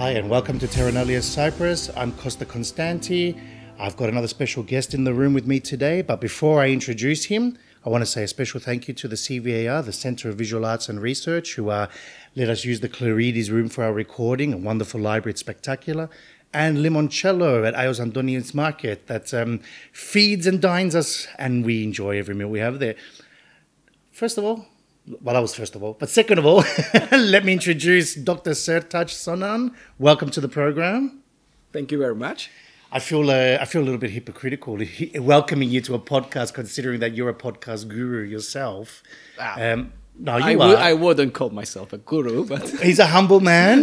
Hi, and welcome to Terra Nullius Cyprus. I'm Costa Constanti. I've got another special guest in the room with me today, but before I introduce him, I want to say a special thank you to the CVAR, the Centre of Visual Arts and Research, who let us use the Clarides room for our recording, a wonderful library, it's spectacular, and Limoncello at Eos Antonius Market that feeds and dines us, and we enjoy every meal we have there. First of all, well, that was first of all. But second of all, let me introduce Dr. Sertaç Sonan. Welcome to the program. Thank you very much. I feel a little bit hypocritical welcoming you to a podcast, considering that you're a podcast guru yourself. Wow. No, you are. I wouldn't call myself a guru, but he's a humble man.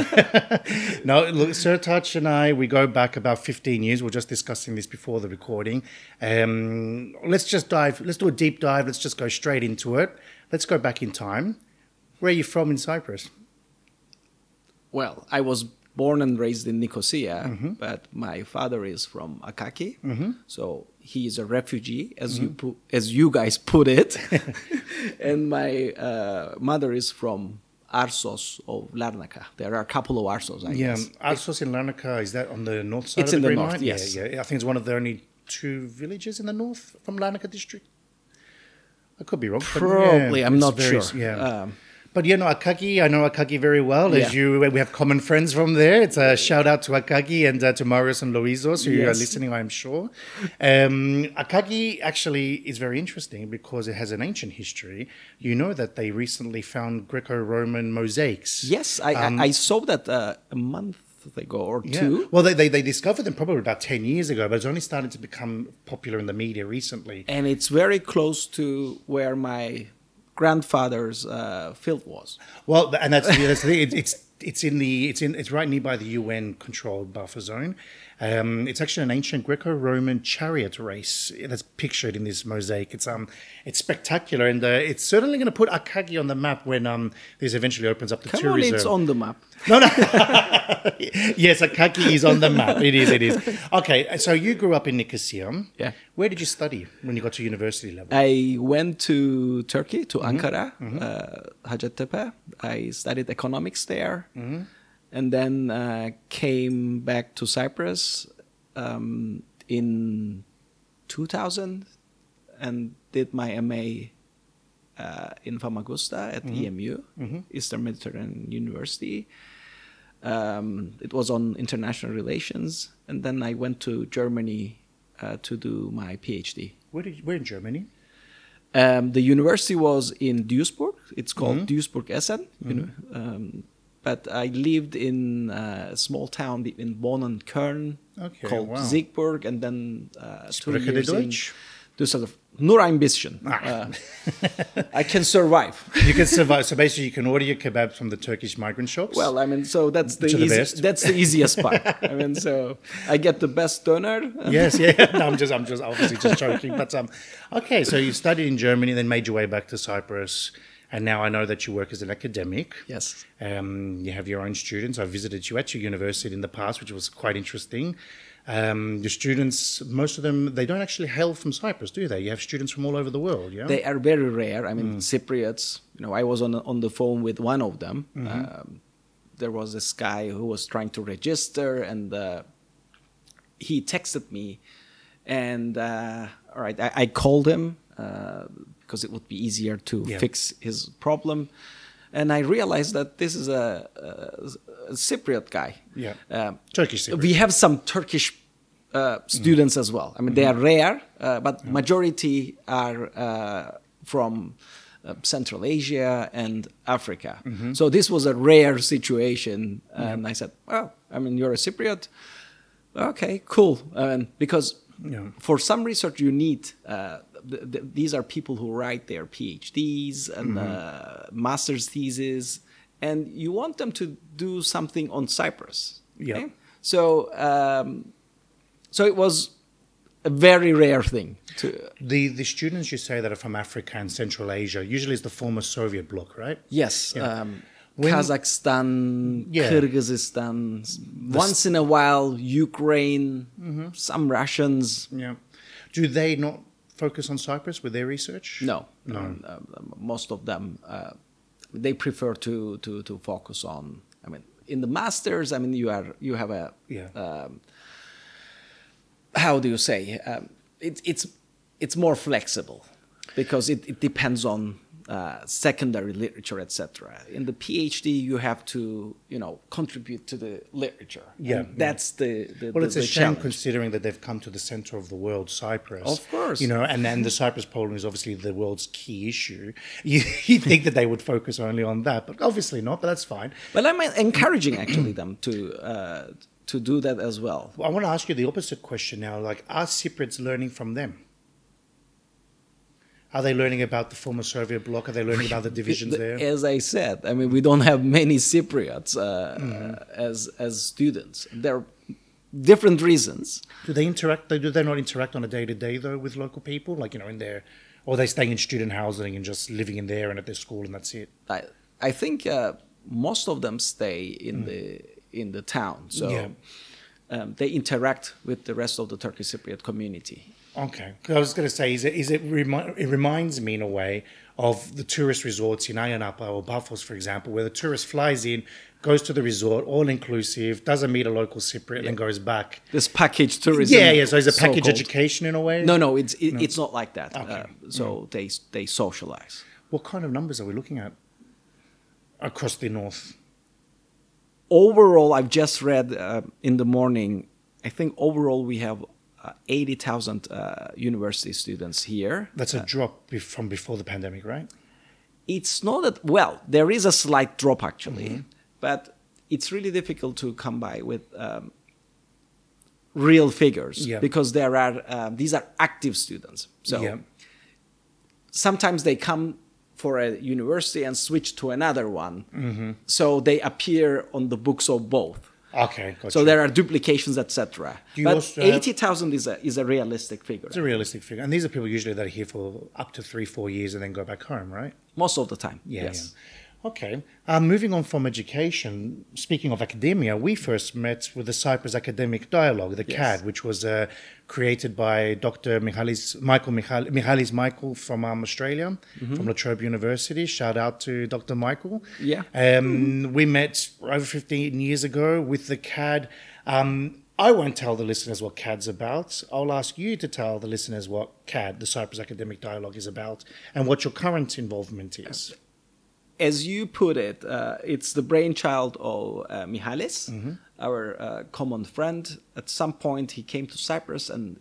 No, look, Sertaç and I, we go back about 15 years. We were just discussing this before the recording. Let's do a deep dive. Let's just go straight into it. Let's go back in time. Where are you from in Cyprus? Well, I was born and raised in Nicosia, but my father is from Akaki, so he is a refugee, as you guys put it, and my mother is from Arsos of Larnaca. There are a couple of Arsos, I guess. Yeah, Arsos in Larnaca, is that on the north side it's of the in Green the north, Line? yes. Yeah. I think it's one of the only two villages in the north from Larnaca district. I could be wrong. Probably, I'm not sure. Yeah. But Akaki, I know Akaki very well. Yeah. We have common friends from there. It's a shout out to Akaki and to Marius and Loizos, who are listening, I'm sure. Akaki actually is very interesting because it has an ancient history. You know that they recently found Greco-Roman mosaics. Yes, I saw that a month ago or two. Well, they discovered them probably about 10 years ago, but it's only started to become popular in the media recently. And it's very close to where my grandfather's field was. Well, and that's the thing. It's right nearby the UN controlled buffer zone. It's actually an ancient Greco-Roman chariot race that's pictured in this mosaic. It's spectacular, and it's certainly going to put Akagi on the map when this eventually opens up to tourism. Come on, it's on the map. No. Yes, Akagi is on the map. It is. Okay, so you grew up in Nicosia. Yeah. Where did you study when you got to university level? I went to Turkey, to Ankara, Hacettepe. I studied economics there. And then came back to Cyprus in 2000 and did my MA in Famagusta at EMU, Eastern Mediterranean University. It was on international relations. And then I went to Germany to do my PhD. Where in Germany? The university was in Duisburg. It's called Duisburg-Essen. But I lived in a small town in Bonn and Köln called Siegburg, and then 2 years in Düsseldorf. Nur ein bisschen. I can survive. You can survive. So basically, you can order your kebab from the Turkish migrant shops. Well, so that's the easiest part. So I get the best doner. Yes, yeah. No, I'm just obviously just joking. But okay. So you studied in Germany, then made your way back to Cyprus. And now I know that you work as an academic. Yes. You have your own students. I visited you at your university in the past, which was quite interesting. Your students, most of them, they don't actually hail from Cyprus, do they? You have students from all over the world, yeah? They are very rare. Cypriots, I was on the phone with one of them. There was this guy who was trying to register, and he texted me. And, all right, I called him. Because it would be easier to fix his problem. And I realized that this is a Cypriot guy. Yeah, Turkish Cypriot. We have some Turkish students as well. They are rare, but majority are from Central Asia and Africa. So this was a rare situation. And I said, well, you're a Cypriot. Okay, cool. Because for some research you need... these are people who write their PhDs and master's thesis, and you want them to do something on Cyprus. Yeah. Okay? So it was a very rare thing. The students you say that are from Africa and Central Asia, usually it's the former Soviet bloc, right? Yes. Yeah. Kazakhstan, Kyrgyzstan, once in a while Ukraine, some Russians. Yeah. Do they not focus on Cyprus with their research? No. Most of them, they prefer to focus on, in the masters, I mean, you have a Yeah. how do you say? It's more flexible because it depends on secondary literature, etc. In the PhD, you have to contribute to the literature. Yeah, And that's the Well, it's a shame challenge. considering that they've come to the center of the world, Cyprus. Of course. And then the Cyprus problem is obviously the world's key issue. You think that they would focus only on that, but obviously not, but that's fine. But I'm encouraging actually them to do that as well. I want to ask you the opposite question now. Like, are Cypriots learning from them? Are they learning about the former Soviet bloc? Are they learning about the divisions there? As I said, I mean, we don't have many Cypriots as students. There are different reasons. Do they interact? Do they not interact on a day-to-day, though, with local people? Like, in their... Or are they staying in student housing and just living in there and at their school and that's it? I think most of them stay in the town. So they interact with the rest of the Turkish Cypriot community. Okay. 'Cause I was going to say, it reminds me in a way of the tourist resorts in Ayia Napa or Bafos, for example, where the tourist flies in, goes to the resort, all-inclusive, doesn't meet a local Cypriot, and goes back. This package tourism. Yeah. So it's a package so-called. education in a way? No, it's not like that. Okay. So they socialize. What kind of numbers are we looking at across the north? Overall, I've just read in the morning, I think overall we have 80,000 university students here. That's a drop from before the pandemic, right? It's not that, well, there is a slight drop actually, but it's really difficult to come by with real figures because these are active students. So sometimes they come for a university and switch to another one. So they appear on the books of both. Okay, gotcha. So there are duplications, etc. But 80,000 is a realistic figure. It's a realistic figure. And these are people usually that are here for up to 3-4 years and then go back home, right? Most of the time, Yeah. yes. Okay. Moving on from education, speaking of academia, we first met with the Cyprus Academic Dialogue, the CAD, which was created by Dr. Michalis Michael from Australia, from La Trobe University. Shout out to Dr. Michael. Yeah. We met over 15 years ago with the CAD. I won't tell the listeners what CAD's about. I'll ask you to tell the listeners what CAD, the Cyprus Academic Dialogue, is about and what your current involvement is. As you put it, it's the brainchild of Michalis, our common friend. At some point, he came to Cyprus and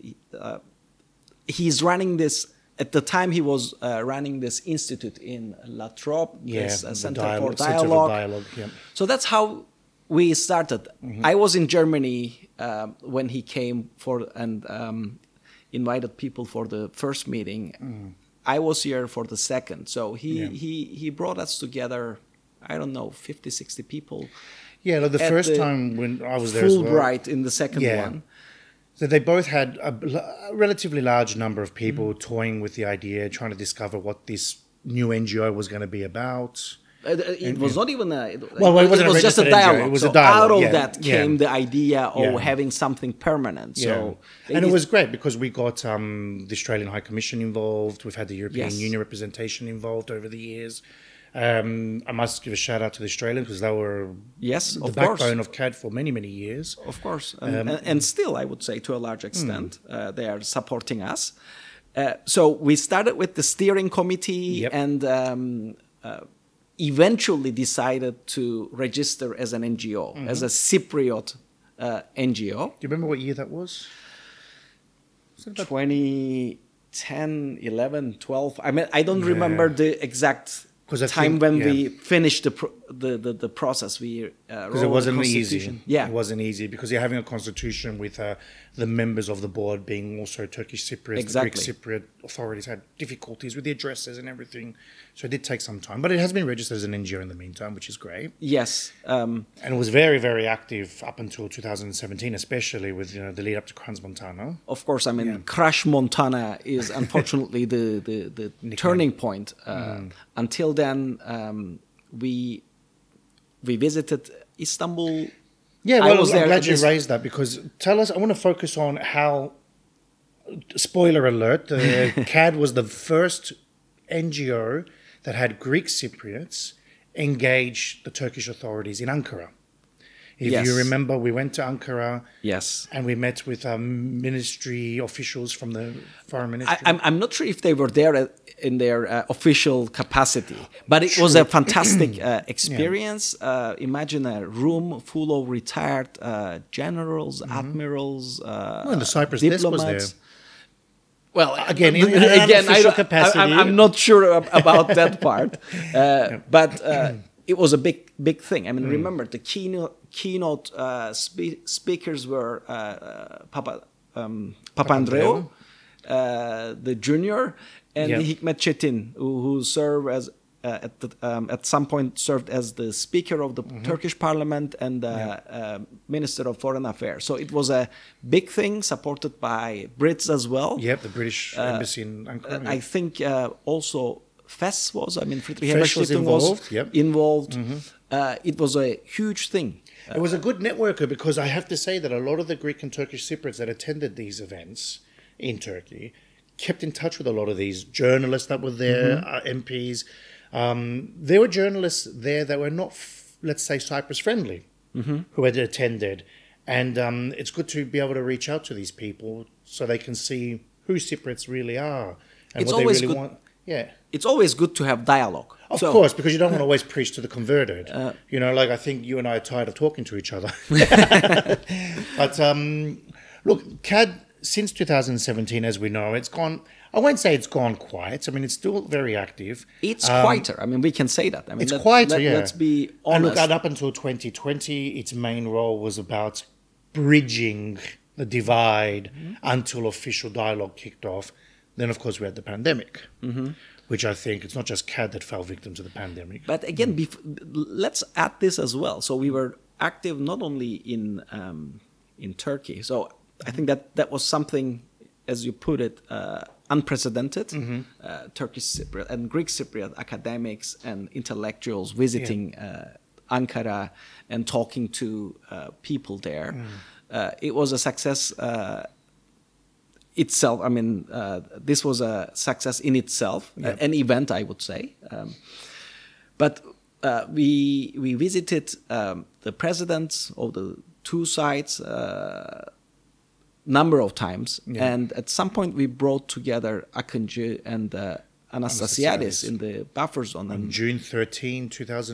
he's running this. At the time, he was running this institute in La Trobe, this Center for Dialogue. So that's how we started. I was in Germany when he came and invited people for the first meeting. I was here for the second. So he brought us together, I don't know, 50, 60 people. Yeah, like the first time when I was there as well. Fulbright in the second one. So they both had a relatively large number of people toying with the idea, trying to discover what this new NGO was going to be about. It was not even it was just a NGO. dialogue. It was so a dialogue. Out of that came the idea of having something permanent. So and it was great because we got the Australian High Commission involved. We've had the European Union representation involved over the years. I must give a shout out to the Australians because they were the backbone of CAD for many, many years. Of course. And still, I would say, to a large extent, they are supporting us. So we started with the steering committee and eventually decided to register as an NGO, as a Cypriot NGO. Do you remember what year that was? 2010, 11, 12. I mean, I don't remember the exact time when we finished the process. Because it wasn't easy. Yeah, it wasn't easy because you're having a constitution with the members of the board being also Turkish Cypriots. Exactly. The Greek Cypriot authorities had difficulties with the addresses and everything, so it did take some time. But it has been registered as an NGO in the meantime, which is great. Yes, and it was very, very active up until 2017, especially with the lead up to Crans Montana. Of course, I mean Crash Montana is unfortunately the turning point. Until then, we visited Istanbul. Yeah, well, I'm glad you raised that because tell us, I want to focus on how, spoiler alert, the CAD was the first NGO that had Greek Cypriots engage the Turkish authorities in Ankara. If Yes. you remember, we went to Ankara Yes. and we met with ministry officials from the foreign ministry. I'm not sure if they were there in their official capacity, but it was a fantastic experience. Imagine a room full of retired generals, admirals, and the Cyprus desk was diplomats. there. Well, Again, in an unofficial capacity. I'm not sure about that part, but it was a big thing. I mean, remember the keynote speakers were Papandreou, the junior, and Hikmet Çetin, who served as at some point served as the speaker of the Turkish parliament and minister of foreign affairs. So it was a big thing, supported by Brits as well. Yep, the British embassy in Ankara. I think also FES was. I mean, Friedrich FES was involved. Involved. It was a huge thing. It was a good networker because I have to say that a lot of the Greek and Turkish Cypriots that attended these events in Turkey kept in touch with a lot of these journalists that were there, MPs. There were journalists there that were not, let's say, Cyprus friendly, who had attended. And it's good to be able to reach out to these people so they can see who Cypriots really are and It's what they always really good. want. Yeah. It's always good to have dialogue. Of course, because you don't want to always preach to the converted. Like I think you and I are tired of talking to each other. But look, CAD, since 2017, as we know, it's gone. I won't say it's gone quiet. I mean, it's still very active. It's quieter. I mean, we can say that. I mean, It's quieter, yeah. Let's be And honest. look, up until 2020, its main role was about bridging the divide until official dialogue kicked off. Then, of course, we had the pandemic, which I think it's not just CAD that fell victim to the pandemic. But again, let's add this as well. So we were active not only in Turkey. So I think that was something, as you put it, unprecedented. Turkish Cypriot and Greek Cypriot academics and intellectuals visiting Ankara and talking to people there. It was a success itself. I mean, this was a success in itself, an event, I would say. But we visited the presidents of the two sides number of times, and at some point we brought together Akıncı and Anastasiadis in the buffer zone. On June 13,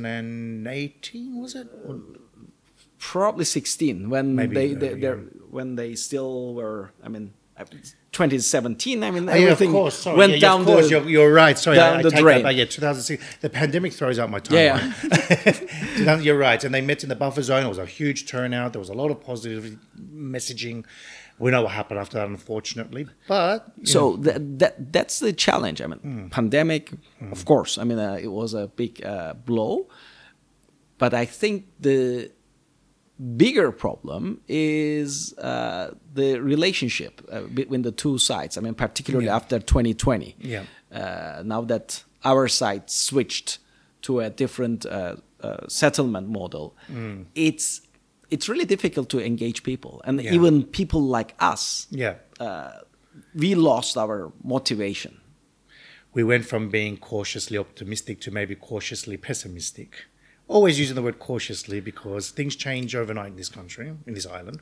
2018, was it? Or probably 16 when Maybe, when they still were. I mean, 2017. I mean, yeah, everything of course. Sorry. went down. Of course, you're right. Sorry, down I the take drain. that back. Yeah, 2006. The pandemic throws out my timeline. You're right. And they met in the buffer zone. It was a huge turnout. There was a lot of positive messaging. We know what happened after that, unfortunately. But so that's the challenge. I mean, pandemic, of course. I mean, it was a big blow. But I think the bigger problem is the relationship between the two sides. I mean, particularly after 2020. Now that our side switched to a different settlement model, it's really difficult to engage people, and even people like us. We lost our motivation. We went from being cautiously optimistic to maybe cautiously pessimistic. Always using the word cautiously because things change overnight in this country, in this island.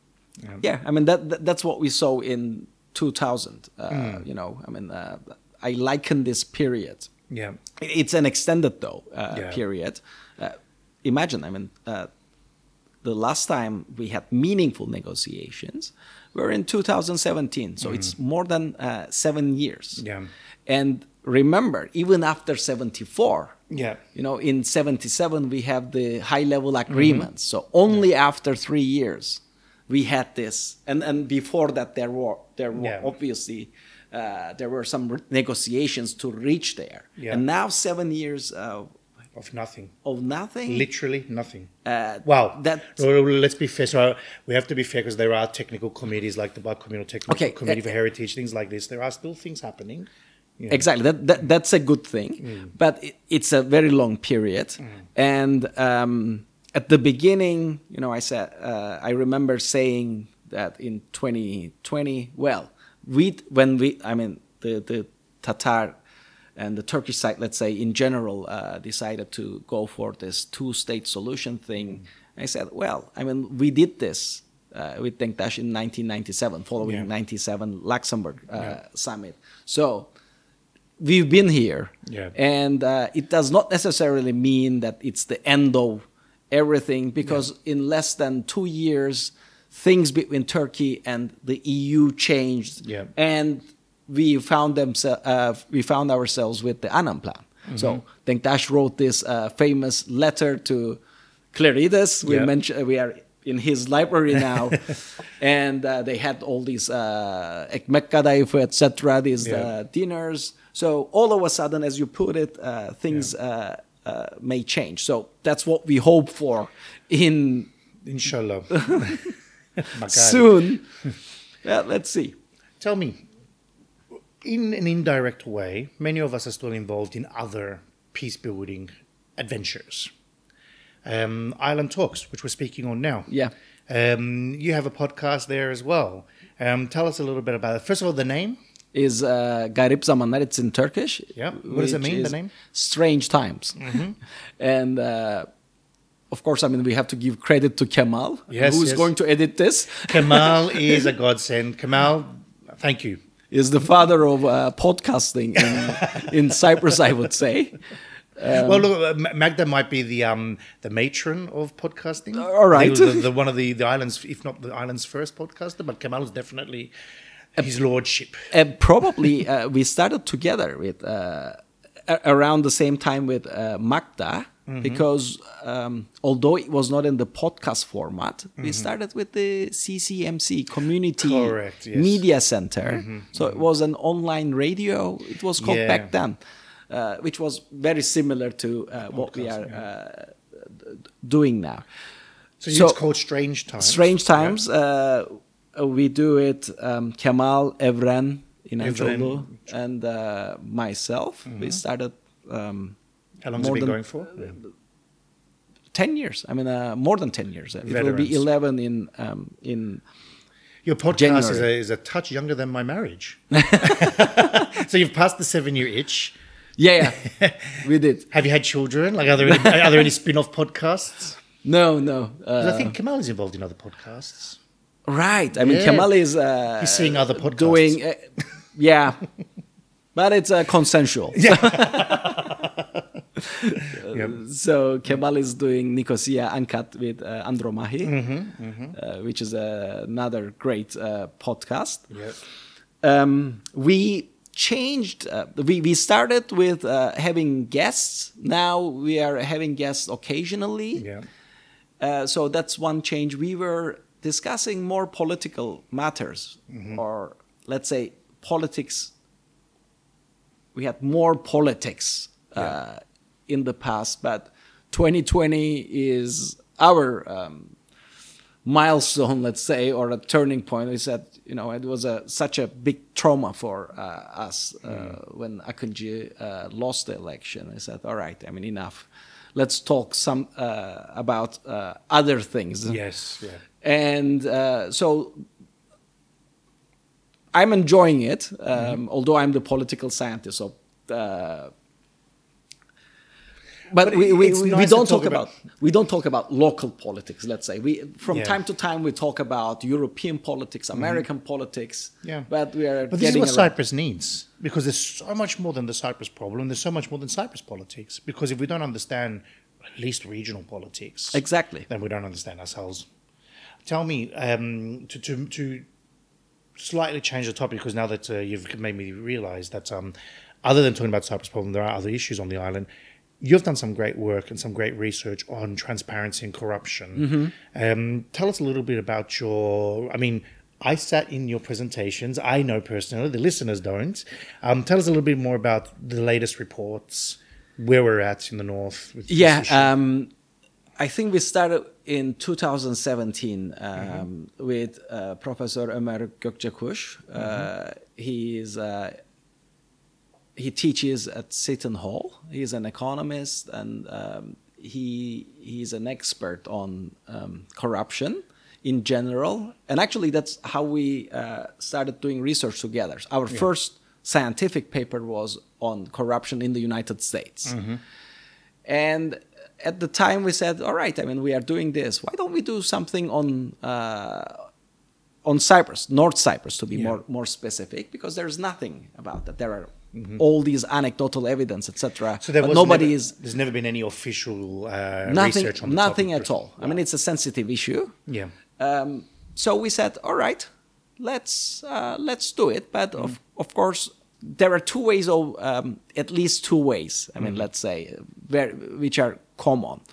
I mean that's what we saw in 2000. You know, I mean, I liken this period. It's an extended though period. Imagine, I mean, the last time we had meaningful negotiations were in 2017. So it's more than 7 years. And remember, even after 74. You know, in 77 we have the high-level agreements. So only after 3 years we had this, and before that there were obviously there were some negotiations to reach there. And now 7 years of nothing. Of nothing. Literally nothing. Let's be fair. So we have to be fair because there are technical committees like the Bicommunal Technical Committee for Heritage, things like this. There are still things happening. Exactly. That's a good thing. But it's a very long period. And at the beginning, you know, I remember saying that in 2020, the Tatar and the Turkish side, let's say in general, decided to go for this two-state solution thing I said, well, I mean, we did this with Denktash in 1997, following 97 Luxembourg summit. So we've been here, and it does not necessarily mean that it's the end of everything, because in less than 2 years, things between Turkey and the EU changed, and we found ourselves with the Annan Plan. So Denktash wrote this famous letter to Clerides. We mentioned we are in his library now, and they had all these ekmek kadayıfı, etc. These dinners. So all of a sudden, as you put it, things may change. So that's what we hope for Inshallah. soon. Let's see. Tell me, in an indirect way, many of us are still involved in other peace-building adventures. Island Talks, which we're speaking on now. Yeah. You have a podcast there as well. Tell us a little bit about it. First of all, the name? Is Garip Zamanlar. It's in Turkish. Yeah. What does it mean, the name? Strange Times. And of course, I mean, we have to give credit to Kemal, who's going to edit this. Kemal is a godsend. Kemal, thank you. Is the father of podcasting in Cyprus, I would say. Well, look, Magda might be the matron of podcasting. All right. The one of the island's, if not the island's first podcaster, but Kemal is definitely his lordship. Probably we started together with around the same time with Magda, because although it was not in the podcast format, we started with the CCMC, Community Media Center. So it was an online radio, it was called back then, which was very similar to what we are doing now. So it's called Strange Times. Strange Times. We do it, Kemal, Evren, Inançoğlu, and myself. We started... How long has it been going for? 10 years. I mean, more than 10 years. It will be 11 in Your podcast is a touch younger than my marriage. So you've passed the 7-year itch. Yeah, we did. Have you had children? Like, are there any spin-off podcasts? No. I think Kemal is involved in other podcasts. Right. I mean, Kemal is... he's seeing other podcasts. Doing... But it's consensual. So Kemal is doing Nicosia Uncut with Andromahi, which is another great podcast. We changed. We started with having guests. Now we are having guests occasionally. So that's one change. We were discussing more political matters, or let's say politics. We had more politics in the past, but 2020 is our milestone, let's say, or a turning point. We said, it was such a big trauma for us when Akıncı lost the election. I said, all right, I mean, enough. Let's talk about other things. Yes. Yeah. And so I'm enjoying it, although I'm the political scientist. So, but we don't talk about local politics. Let's say from time to time we talk about European politics, American politics. But this is what Cyprus needs, because there's so much more than the Cyprus problem. There's so much more than Cyprus politics. Because if we don't understand at least regional politics, exactly, then we don't understand ourselves. Tell me, to slightly change the topic, because now that you've made me realize that other than talking about Cyprus problem, there are other issues on the island. You've done some great work and some great research on transparency and corruption. Tell us a little bit about I sat in your presentations. I know personally, the listeners don't. Tell us a little bit more about the latest reports, where we're at in the north. With this issue. I think we started in 2017 with Professor Ömer Gökçekuş. He teaches at Seton Hall. He's an economist, and he's an expert on corruption in general. And actually, that's how we started doing research together. Our first scientific paper was on corruption in the United States. And at the time we said, all right, I mean, we are doing this. Why don't we do something on Cyprus, North Cyprus, to be more specific, because there's nothing about that. There are all these anecdotal evidence, etc. So there's never been any official research on the nothing topic. at all. I mean, it's a sensitive issue. Yeah. So we said, all right, let's do it. But of course, there are two ways, at least two ways. I mean, let's say, which are common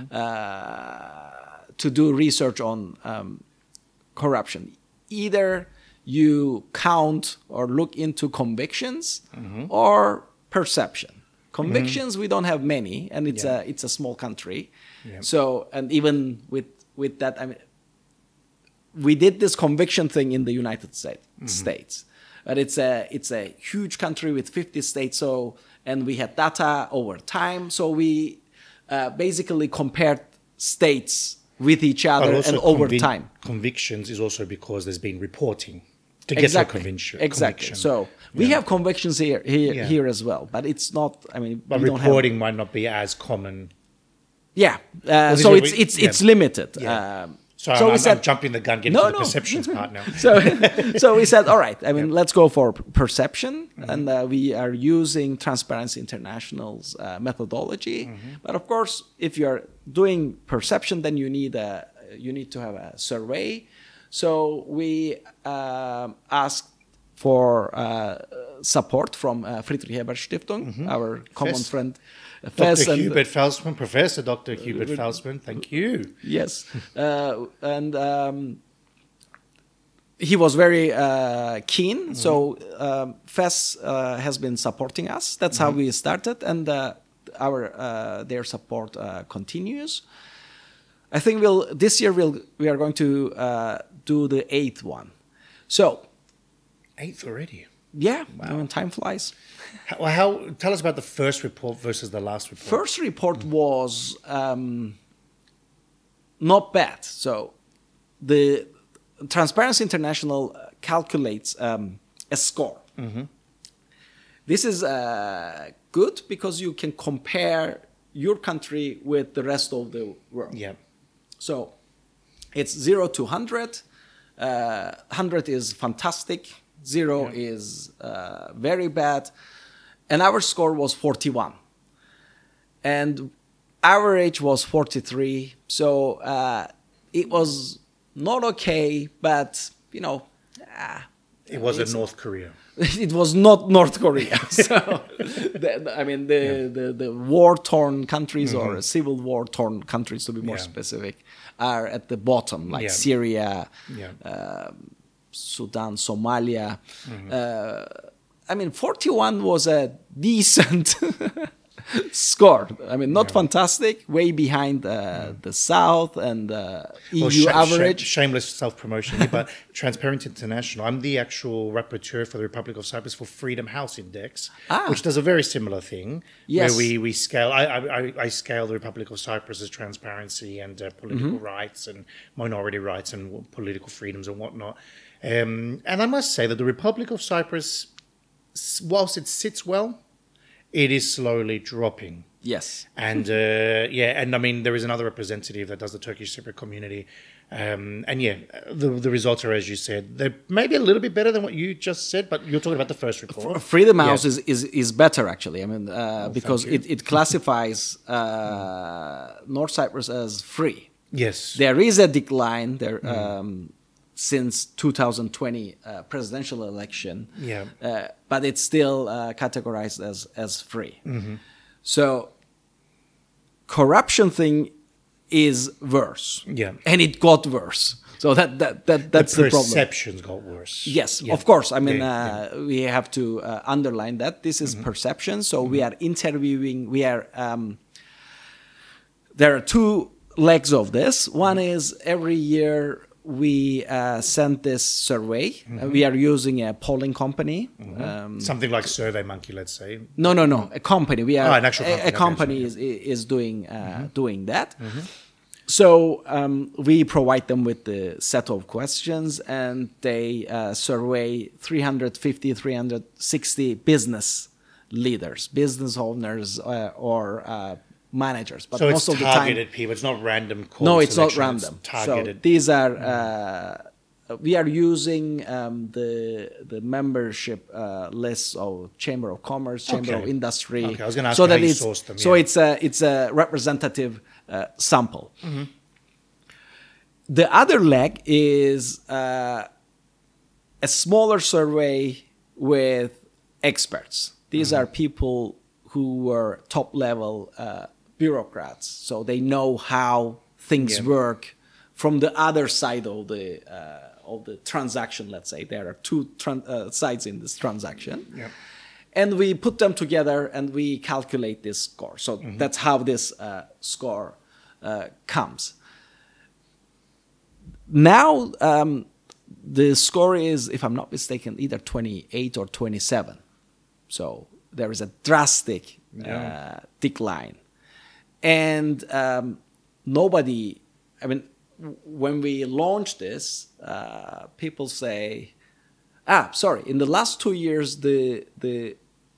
to do research on corruption. Either you count or look into convictions or perception. Convictions, we don't have many, and it's a small country. Yeah. So, and even with that, I mean, we did this conviction thing in the United States, but it's a huge country with 50 states. So, and we had data over time. So we basically compared states with each other and over time. Convictions is also because there's been reporting to get to a conviction. Exactly. So we have convictions here as well, but it's not. I mean, but reporting might not be as common. Yeah. So it's limited. Yeah. So I'm jumping the gun, getting to the perceptions part now. So we said, all right, I mean, let's go for perception. And we are using Transparency International's methodology. But of course, if you're doing perception, then you need to have a survey. So we asked for support from Friedrich Ebert Stiftung, our common friend. Dr. Hubert Felsman, Professor Dr. Hubert Felsman, thank you. Yes. And he was very keen. So FES has been supporting us. That's how we started. And their support continues. I think this year we are going to do the 8th one. So 8th already? Yeah, wow. I mean, time flies. Tell us about the first report versus the last report. First report was not bad. So the Transparency International calculates a score. This is good because you can compare your country with the rest of the world. Yeah. So it's 0 to 100. 100 is fantastic. 0 is very bad. And our score was 41. And average was 43. So it was not okay, but, you know. It wasn't North Korea. It was not North Korea. So, the war-torn countries or civil war-torn countries, to be more specific, are at the bottom, like Syria, Sudan, Somalia. 41 was a decent score. I mean, not fantastic, way behind the South and EU average. Shameless self-promotion here, but Transparency International, I'm the actual rapporteur for the Republic of Cyprus for Freedom House Index, which does a very similar thing, where we scale, I scale the Republic of Cyprus's transparency and political rights and minority rights and political freedoms and whatnot. And I must say that the Republic of Cyprus, whilst it sits well, it is slowly dropping. Yes. And and I mean, there is another representative that does the Turkish Cypriot community. The results are, as you said, they're maybe a little bit better than what you just said, but you're talking about the first report. Freedom House is better, actually. I mean, because it classifies North Cyprus as free. Yes. There is a decline there since 2020 presidential election. But it's still categorized as free. So corruption thing is worse. And it got worse. So that's the problem. Perceptions got worse. Yes, of course. I mean, we have to underline that. This is perception. So we are interviewing, there are two legs of this. One is every year we send this survey. We are using a polling company. Something like SurveyMonkey, let's say. No. A company. We are an actual company. A company is doing that. So we provide them with the set of questions, and they survey 350, 360 business leaders, business owners, or managers. But So most it's of the time, targeted people. It's not random call no, it's not selection, random. It's targeted. So these are we are using the membership lists of Chamber of Commerce, Chamber of Industry. Okay, I was going to ask so you how that you it's source them. so yeah. it's a representative sample. The other leg is a smaller survey with experts. These are people who were top level bureaucrats, so they know how things work from the other side of the transaction. Let's say there are two sides in this transaction, and we put them together and we calculate this score. So that's how this score comes. Now the score is, if I'm not mistaken, either 28 or 27. So there is a drastic decline. And nobody, I mean, when we launched this, people say, sorry, in the last 2 years, the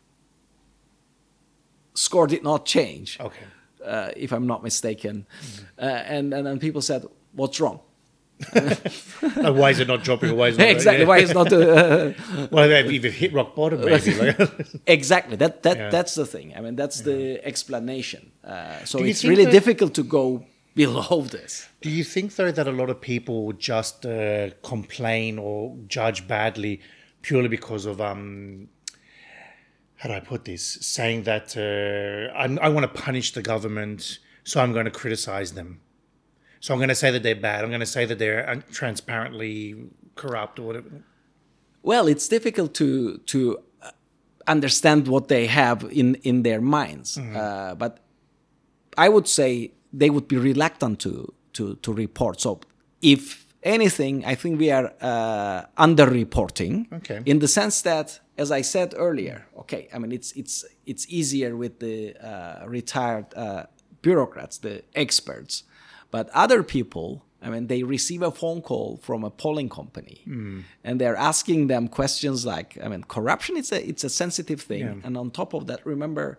score did not change. Okay. If I'm not mistaken. And then people said, what's wrong? Like, why is it not dropping? Or why is it not, Exactly. Why is not? Well, you've hit rock bottom, maybe. Exactly. That's the thing. I mean, that's the explanation. So Do you it's think really that- difficult to go below this. Do you think, though, that a lot of people just complain or judge badly purely because of, how do I put this, saying that I want to punish the government, so I'm going to criticize them? So I'm going to say that they're bad. I'm going to say that they're transparently corrupt or whatever. Well, it's difficult to understand what they have in their minds. But I would say they would be reluctant to report. So if anything, I think we are underreporting in the sense that, as I said earlier, I mean, it's easier with the retired bureaucrats, the experts. But other people, I mean, they receive a phone call from a polling company, and they're asking them questions like, I mean, corruption it's a sensitive thing, and on top of that, remember,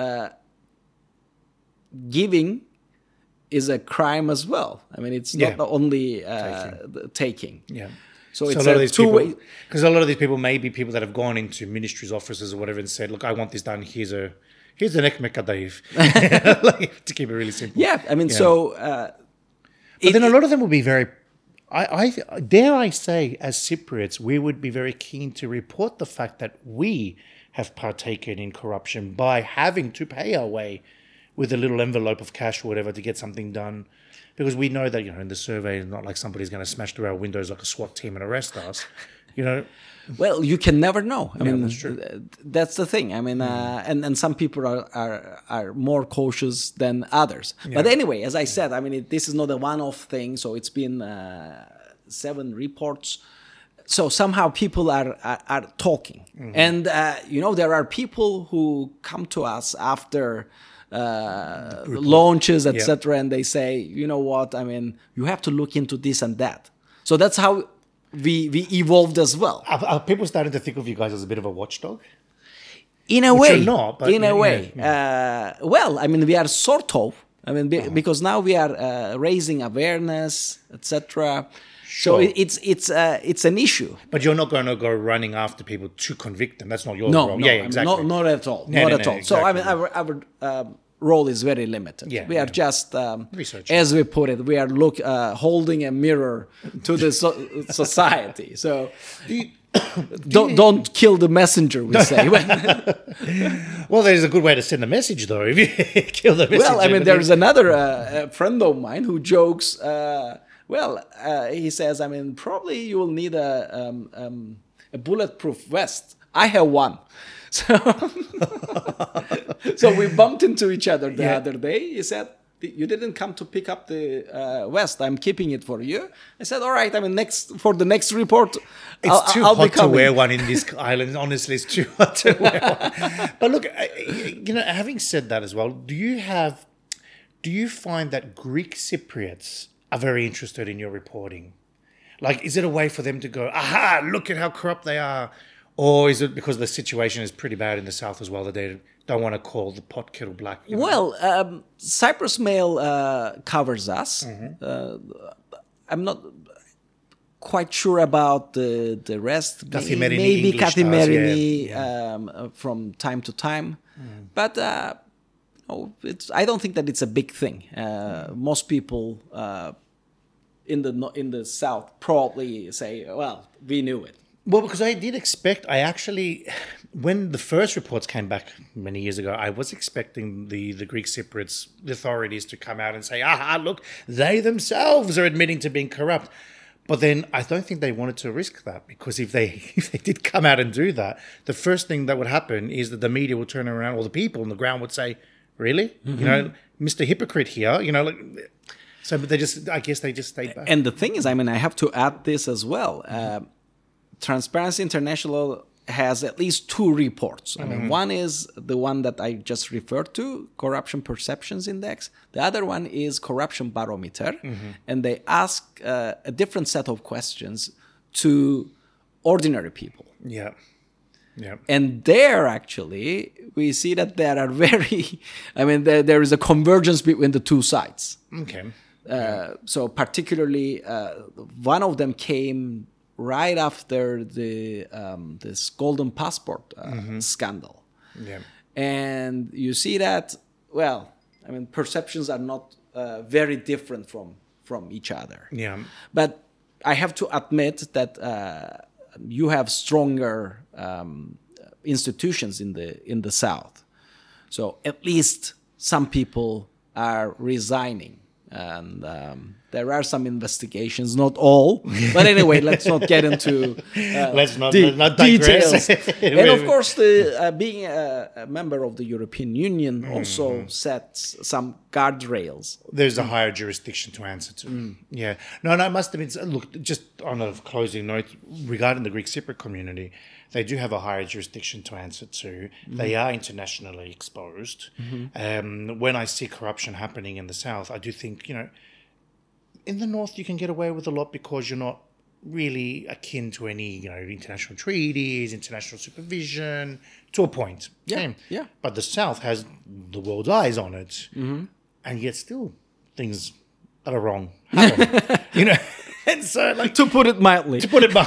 giving is a crime as well. I mean, it's not only taking. Yeah. So it's a lot of a these two-way. Because a lot of these people may be people that have gone into ministries' offices or whatever and said, "Look, I want this done. Here's an ekmek kadayif," like, to keep it really simple. Yeah, I mean, so. But then a lot of them will be very. I dare I say, as Cypriots, we would be very keen to report the fact that we have partaken in corruption by having to pay our way with a little envelope of cash or whatever to get something done. Because we know that, in the survey, it's not like somebody's going to smash through our windows like a SWAT team and arrest us. Well, you can never know. I mean, that's true. That's the thing. I mean, and some people are more cautious than others. But anyway, as I said, I mean, this is not a one-off thing. So it's been 7 reports. So somehow people are talking. And, there are people who come to us after launches, etc., and they say, you know what, I mean, you have to look into this and that. So that's how we evolved as well. Are people starting to think of you guys as a bit of a watchdog? In a way, you're not, but in a way. Well, I mean, we are sort of. I mean, because now we are raising awareness, etc. Sure. So it's an issue. But you're not going to go running after people to convict them. That's not your role. No, Yeah, I mean, exactly. not at all. No, Not no, at no, all. So I mean, exactly. our role is very limited. Yeah, we are just, researchers. as we put it, we are holding a mirror to the society. So don't kill the messenger, we say. Well, there's a good way to send a message, though. If you kill the messenger. Well, I mean, there's another friend of mine who jokes. He says, I mean, probably you will need a bulletproof vest. I have one. So we bumped into each other the other day. He said, you didn't come to pick up the vest. I'm keeping it for you. I said, all right. I mean, for the next report, it's too I'll hot be coming. to wear one in this island. Honestly, it's too hot to wear one. But look, having said that as well, do you find that Greek Cypriots are very interested in your reporting? Like, is it a way for them to go, aha, look at how corrupt they are? Or is it because the situation is pretty bad in the south as well that they're don't want to call the pot kettle black. You know? Well, Cyprus Mail covers us. I'm not quite sure about the rest. Kathimerini Maybe English Kathimerini does, from time to time. But I don't think that it's a big thing. Most people in the south probably say, well, we knew it. Well, because I did expect, when the first reports came back many years ago, I was expecting the Greek Cypriots, the authorities, to come out and say, look, they themselves are admitting to being corrupt. But then I don't think they wanted to risk that, because if they did come out and do that, the first thing that would happen is that the media would turn around, or the people on the ground would say, really? You know, Mr. Hypocrite here, you know, like... So but I guess they just stayed back. And the thing is, I have to add this as well. Transparency International has at least two reports. One is the one that I just referred to, Corruption Perceptions Index. The other one is Corruption Barometer. And they ask a different set of questions to ordinary people. Yeah. And there, actually, we see that there are there is a convergence between the two sides. Okay. So particularly, one of them came right after this golden passport scandal. Yeah. And you see that, perceptions are not very different from each other. Yeah. But I have to admit that you have stronger institutions in the South. So at least some people are resigning. And there are some investigations, not all. But anyway, let's not get into let's not digress. details. And of course, being a member of the European Union also sets some guardrails. There's a higher jurisdiction to answer to. Yeah. No, it must have been... Look, just on a closing note, regarding the Greek Cypriot community, they do have a higher jurisdiction to answer to. They are internationally exposed. When I see corruption happening in the South, I do think, in the North you can get away with a lot because you're not really akin to any, international treaties, international supervision, to a point. Yeah. But the South has the world's eyes on it, and yet still things that are wrong happen. And so, to put it mildly.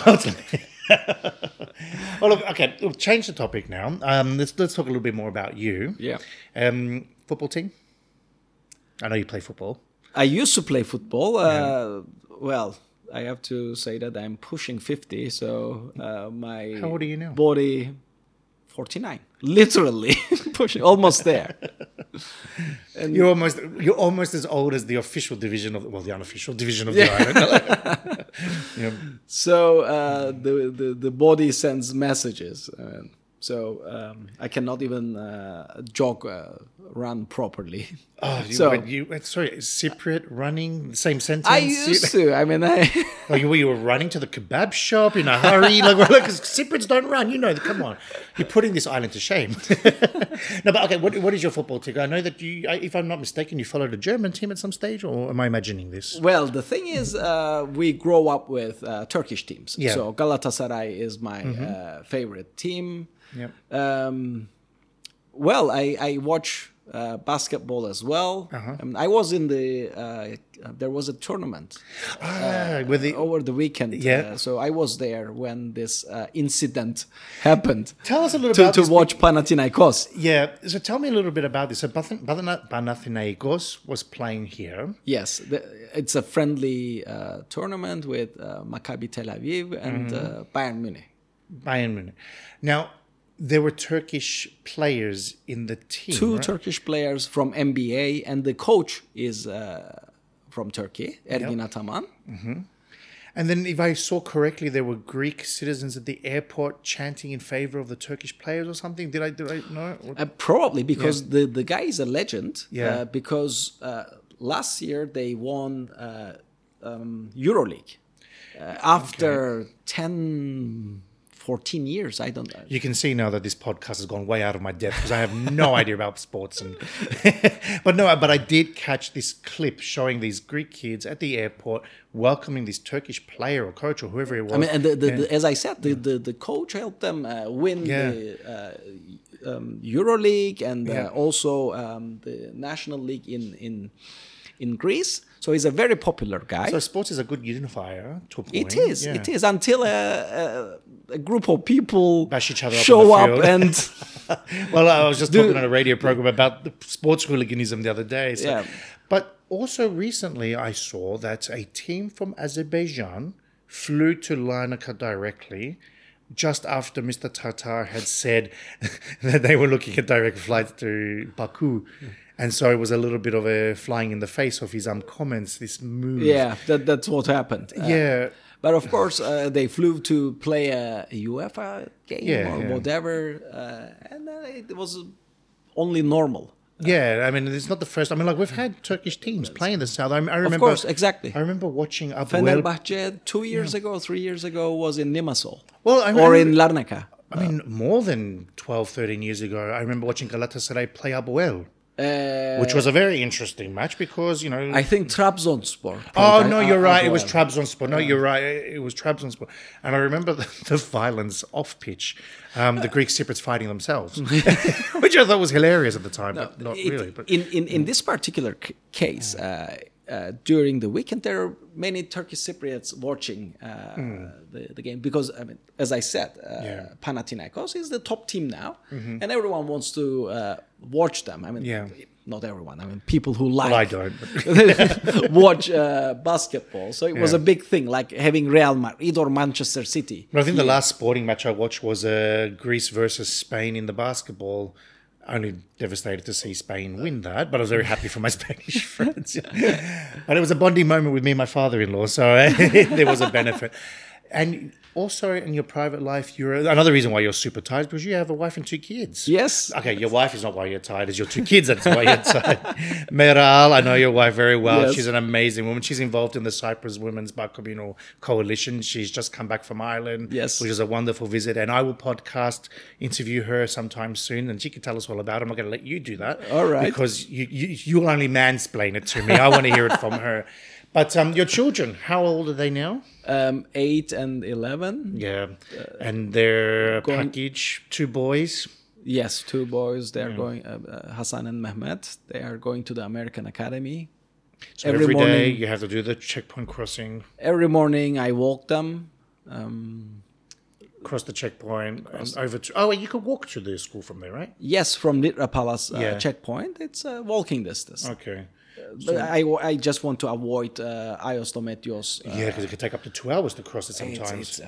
Well, look, okay, we'll change the topic now. Let's talk a little bit more about you. Yeah. Football team? I know you play football. I used to play football. Well, I have to say that I'm pushing 50, so my... How old are you now? Body... 49. Literally pushing, almost there. And you're almost as old as the official division of the unofficial division of the island. So the body sends messages. So I cannot even jog, run properly. Oh, sorry, Cypriot running, the same sentence? I used to. You were running to the kebab shop in a hurry? Because Cypriots don't run, come on. You're putting this island to shame. No, but okay, what is your football team? I know that you, if I'm not mistaken, you followed a German team at some stage, or am I imagining this? Well, the thing is, we grow up with Turkish teams. Yeah. So Galatasaray is my favorite team. Yep. Well, I watch basketball as well. I was in there was a tournament over the weekend. Yeah. So I was there when this incident happened. Tell us a little about to watch Panathinaikos. Yeah. So tell me a little bit about this. So Panathinaikos was playing here. Yes. It's a friendly tournament with Maccabi Tel Aviv and Bayern Munich. Bayern Munich. Now, there were Turkish players in the team. Two right? Turkish players from NBA, and the coach is from Turkey, Ergin Ataman. And then, if I saw correctly, there were Greek citizens at the airport chanting in favor of the Turkish players or something. Did I know? Probably because the guy is a legend. Yeah. Because last year they won EuroLeague after 14 years. I don't know. You can see now that this podcast has gone way out of my depth because I have no idea about sports. But I did catch this clip showing these Greek kids at the airport welcoming this Turkish player or coach or whoever it was. And as I said, the coach helped them win the EuroLeague and also the National League in Greece. So he's a very popular guy. So sports is a good unifier to a point. It is until a group of people Bash each other up show on the up field. and Well, I was just talking on a radio program about the sports hooliganism the other day. So. Yeah. But also recently I saw that a team from Azerbaijan flew to Larnaca directly just after Mr. Tatar had said that they were looking at direct flights to Baku. And so it was a little bit of a flying in the face of his comments, this move. yeah, that's what happened. Yeah. But of course, they flew to play a UEFA game or whatever, and it was only normal. Yeah, I mean, it's not the first. I mean, like, we've had Turkish teams play in the south. I remember. Of course, exactly. I remember watching Abuel. Fenerbahce 2 years ago, 3 years ago was in Limassol. Well, or in Larnaca. I mean, more than 12, 13 years ago, I remember watching Galatasaray play Abuel. Which was a very interesting match because, I think Trabzonspor. Oh, no, you're right. It was Trabzonspor. No, you're right. It was Trabzonspor. And I remember the violence off pitch, the Greek Cypriots fighting themselves, which I thought was hilarious at the time, but not really. But In this particular case, during the weekend, there are many Turkish Cypriots watching the game because, I mean, as I said, Panathinaikos is the top team now, and everyone wants to watch them. I mean, not everyone. I mean, people who like I don't watch basketball. So it was a big thing, like having Real Madrid or Manchester City. But I think the last sporting match I watched was Greece versus Spain in the basketball. Only devastated to see Spain win that, but I was very happy for my Spanish friends. But it was a bonding moment with me and my father-in-law, so there was a benefit. And also in your private life, another reason why you're super tired is because you have a wife and 2 kids. Yes. Okay, your wife is not why you're tired, it's your 2 kids that's why you're tired. Meral, I know your wife very well. Yes. She's an amazing woman. She's involved in the Cyprus Women's Bicommunal Coalition. She's just come back from Ireland, yes, which is a wonderful visit. And I will interview her sometime soon, and she can tell us all about it. I'm not going to let you do that. All right. Because you'll only mansplain it to me. I want to hear it from her. But your children, how old are they now? 8 and 11. Yeah, and their package, 2 boys. Yes, 2 boys. They are going, Hassan and Mehmet. They are going to the American Academy. So every day you have to do the checkpoint crossing. Every morning I walk them. Cross the checkpoint and over to... Oh, you can walk to the school from there, right? Yes, from Litra Palace checkpoint. It's a walking distance. Okay. But I just want to avoid Ios Dometios. Because it can take up to 2 hours to cross it sometimes.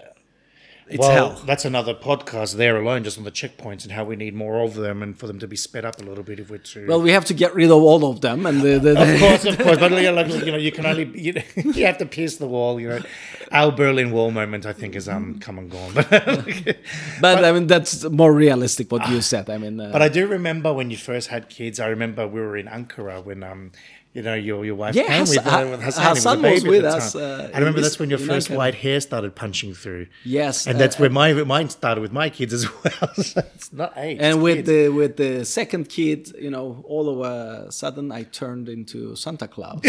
It's hell. That's another podcast there alone, just on the checkpoints and how we need more of them and for them to be sped up a little bit if we're too... Well, we have to get rid of all of them. And Of course. But you can only... You have to pierce the wall, Our Berlin Wall moment, I think, is come and gone. But I mean, that's more realistic what you said. I mean... but I do remember when you first had kids, I remember we were in Ankara when... your wife came with Hassan was with us. I remember that's when your first white hair started punching through. Yes, and that's where mine started with my kids as well. So it's not age. And with the second kid, all of a sudden I turned into Santa Claus.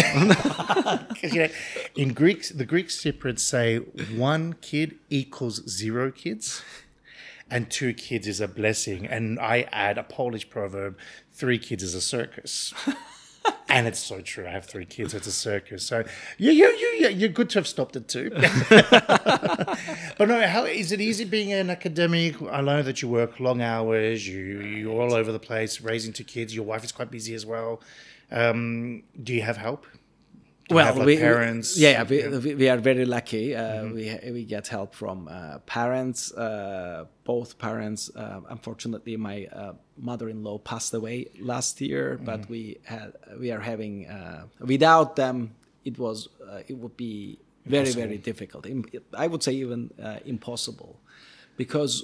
In the Greek Cypriots say 1 kid equals 0 kids. And 2 kids is a blessing. And I add a Polish proverb: 3 kids is a circus. And it's so true. I have 3 kids. It's a circus. So you're good to have stopped it too. But no, how is it easy being an academic? I know that you work long hours. You're all over the place, raising 2 kids. Your wife is quite busy as well. Do you have help? Parents? We are very lucky. We get help from parents, both parents. Unfortunately, my mother-in-law passed away last year, but we are having without them, it would be very, very difficult. I would say even impossible, because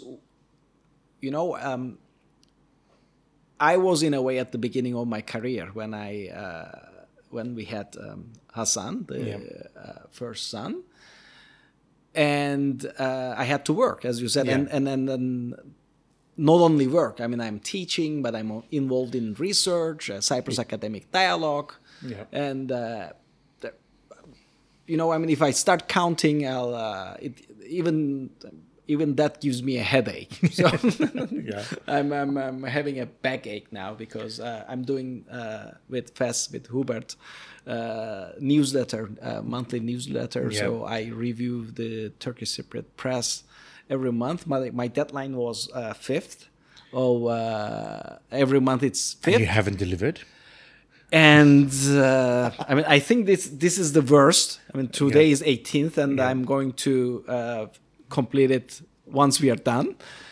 I was in a way at the beginning of my career when we had Hassan, the first son, and I had to work, as you said, and then not only work. I mean, I'm teaching, but I'm involved in research, Cyprus Academic Dialogue, and I mean, if I start counting, even that gives me a headache. So Yeah. I'm having a backache now because I'm doing with FES, with Hubert, newsletter, monthly newsletter. Yeah. So I review the Turkish Cypriot press every month. My deadline was 5th. Oh, every month it's 5th. And you haven't delivered? And I mean, I think this is the worst. I mean, today is 18th, and I'm going to complete it once we are done.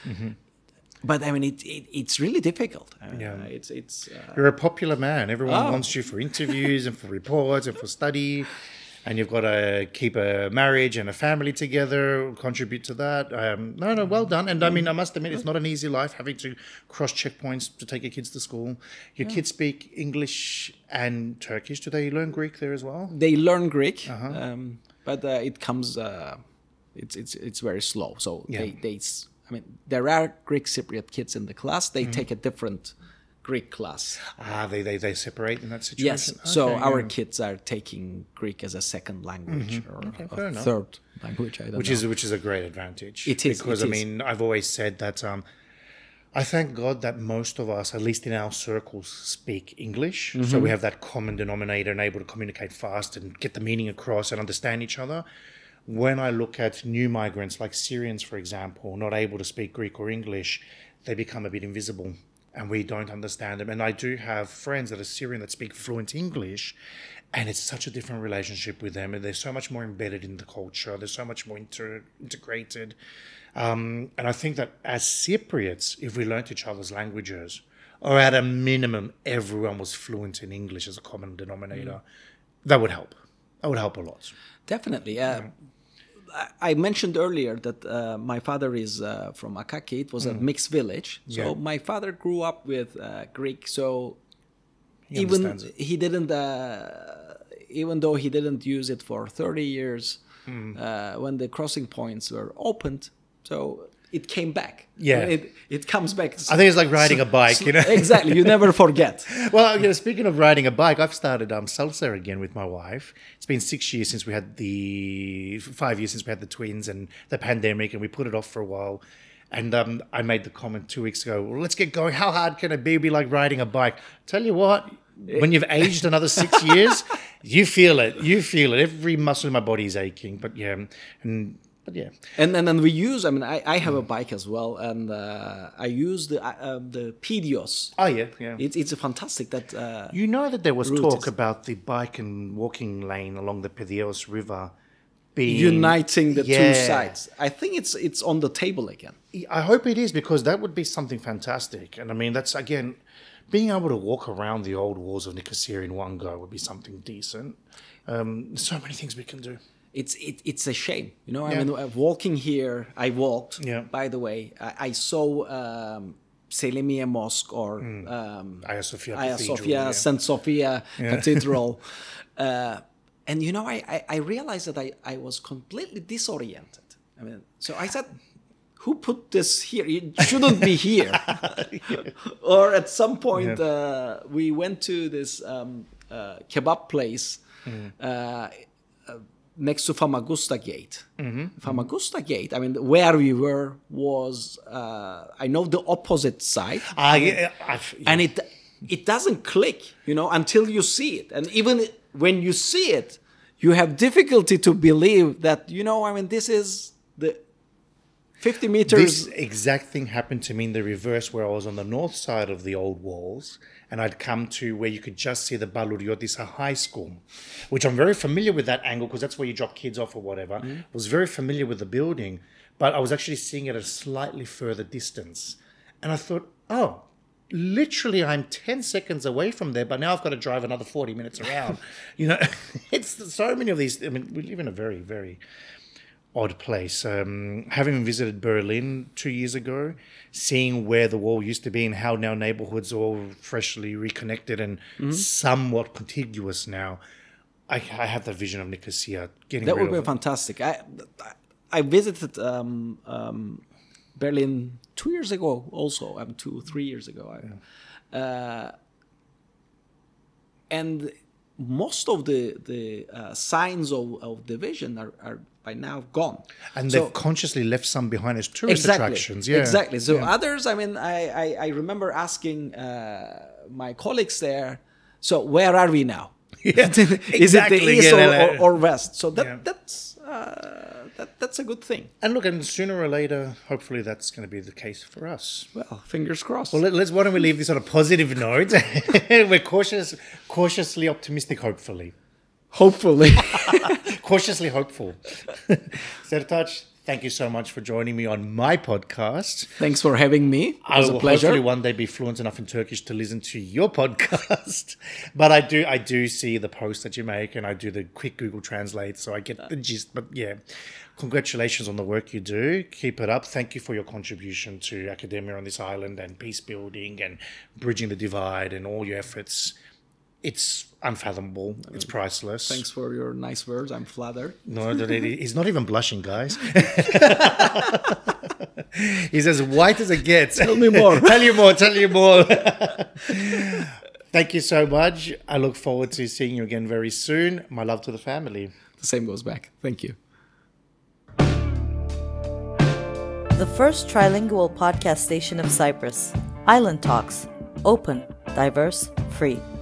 But I mean, it's really difficult. It's You're a popular man. Everyone wants you for interviews and for reports and for study. And you've got to keep a marriage and a family together, contribute to that. No, well done. And I mean, I must admit, it's not an easy life having to cross checkpoints to take your kids to school. Your kids speak English and Turkish. Do they learn Greek there as well? They learn Greek, but it comes. It's very slow. So I mean, there are Greek Cypriot kids in the class. They take a different Greek class. They separate in that situation? Yes. So our kids are taking Greek as a second language or a third language. I don't know. Which is a great advantage. It is. Because, I mean, I've always said that I thank God that most of us, at least in our circles, speak English. So we have that common denominator and able to communicate fast and get the meaning across and understand each other. When I look at new migrants like Syrians, for example, not able to speak Greek or English, they become a bit invisible. And we don't understand them. And I do have friends that are Syrian that speak fluent English, and it's such a different relationship with them. And they're so much more embedded in the culture. They're so much more integrated. And I think that as Cypriots, if we learnt each other's languages, or at a minimum, everyone was fluent in English as a common denominator, that would help. That would help a lot. Definitely. I mentioned earlier that my father is from Akaki. It was a mixed village. So my father grew up with Greek. So even though he didn't use it for 30 years, when the crossing points were opened, so it came back. Yeah. It comes back. I think it's like riding a bike, you know? Exactly. You never forget. Well, speaking of riding a bike, I've started salsa again with my wife. It's been 5 years since we had the twins and the pandemic, and we put it off for a while. And I made the comment 2 weeks ago, well, let's get going. How hard can it be? It'd be like riding a bike. Tell you what, when you've aged another 6 years, you feel it. Every muscle in my body is aching. But yeah. And then we use. I mean, I have a bike as well, and I use the Pedios. Oh yeah. It's a fantastic that. You know that there was talk about the bike and walking lane along the Pedios River being uniting the two sides. I think it's on the table again. I hope it is, because that would be something fantastic. And I mean, that's again, being able to walk around the old walls of Nicosia in one go would be something decent. So many things we can do. It's a shame, you know. I mean, walking here, I walked. Yeah. By the way, I saw Selimiye Mosque or Hagia Sophia Cathedral, St. Sophia Cathedral, and you know, I realized that I was completely disoriented. I mean, so I said, who put this here? It shouldn't be here. Or at some point, we went to this kebab place. Next to Famagusta Gate. Famagusta Gate, I mean, where we were was, I know the opposite side. And it doesn't click, you know, until you see it. And even when you see it, you have difficulty to believe that, you know, I mean, this is the 50 meters. This exact thing happened to me in the reverse, where I was on the north side of the old walls, and I'd come to where you could just see the Baluriotisa High School, which I'm very familiar with that angle because that's where you drop kids off or whatever. I was very familiar with the building, but I was actually seeing it at a slightly further distance. And I thought, oh, literally I'm 10 seconds away from there, but now I've got to drive another 40 minutes around. You know, it's so many of these. I mean, we live in a very, very odd place. Having visited Berlin 2 years ago, seeing where the wall used to be and how now neighborhoods are all freshly reconnected and somewhat contiguous now, I have that vision of Nicosia getting that rid would be of it. fantastic. I visited Berlin 2 years ago also, 3 years ago. And most of the signs of division are by now gone. And they've consciously left some behind as tourist attractions. Yeah. Exactly. So others, I mean, I remember asking my colleagues there, so where are we now? Yeah, Is it the east or west? So that's a good thing. And look, and sooner or later, hopefully that's going to be the case for us. Well, fingers crossed. Well, why don't we leave this on a positive note? We're cautiously optimistic, hopefully. Hopefully. Cautiously hopeful. Sertaç, thank you so much for joining me on my podcast. Thanks for having me. It was a pleasure. Hopefully one day be fluent enough in Turkish to listen to your podcast. But I do see the posts that you make, and I do the quick Google Translate, so I get the gist. But yeah, congratulations on the work you do. Keep it up. Thank you for your contribution to academia on this island and peace building and bridging the divide and all your efforts. It's unfathomable. It's priceless. Thanks for your nice words. I'm flattered. No, he's not even blushing, guys. He's as white as it gets. Tell me more. Tell you more. Thank you so much. I look forward to seeing you again very soon. My love to the family. The same goes back. Thank you. The first trilingual podcast station of Cyprus. Island Talks. Open, diverse, free.